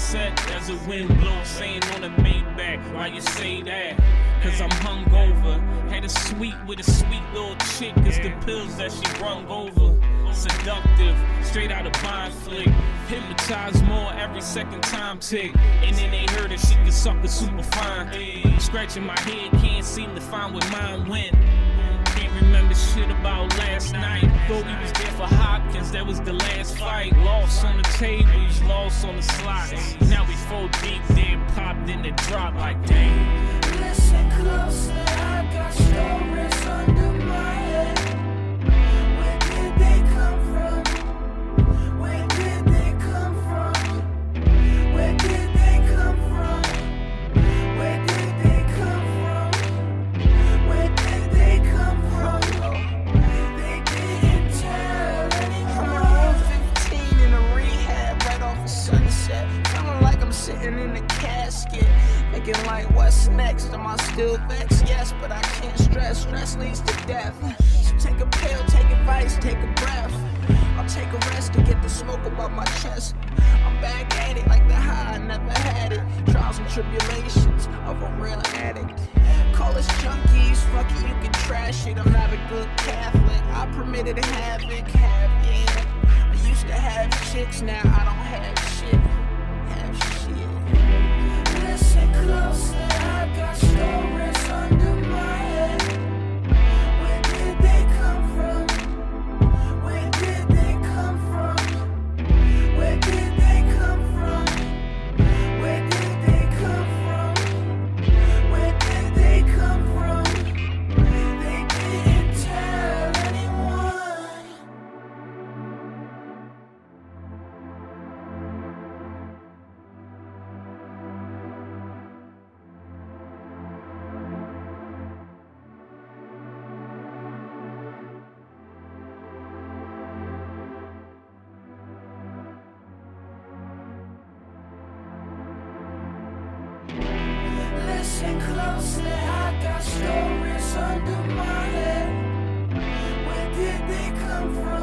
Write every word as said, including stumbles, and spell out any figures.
sunset as the wind blows, saying on the Maybach, why you say that? Cause I'm hungover. Had a sweet with a sweet little chick, cause the pills that she brung over. Seductive, straight out of Bond flick. Hypnotized more every second time tick. And then they heard that she could suck a super fine. Scratching my head, can't seem to find where mine went. Can't remember shit about last night. Thought we was there for Hopkins, that was the last fight. Lost on the tables, lost on the slots. Now we four deep, then popped in the drop like damn. Listen closely, I got stories under my head. Where did they come from? Where did they come from? Where did they come from? Where did they come from? Where did they come from? They didn't tell anyone. fifteen in a rehab right off of Sunset. Feeling like I'm sitting in a casket. Thinking like, what's next? Am I still vexed? Yes, but I can't stress. Stress leads to death. So take a pill, take advice, take a breath. I'll take a rest to get the smoke above my chest. I'm back at it like the high, I never had it. Trials and tribulations of a real addict. Call us junkies, fuck it, you can trash it. I'm not a good Catholic, I permitted havoc. Have, yeah. I used to have chicks, now I don't have shit. Have shit. Listen closely, I got stories under my head. Where did they come from? Where did they come from? Where did they come from? Where did they come from? Where did they come from? They didn't tell anyone. Listen closely, I got stories under my head. Where did they come from?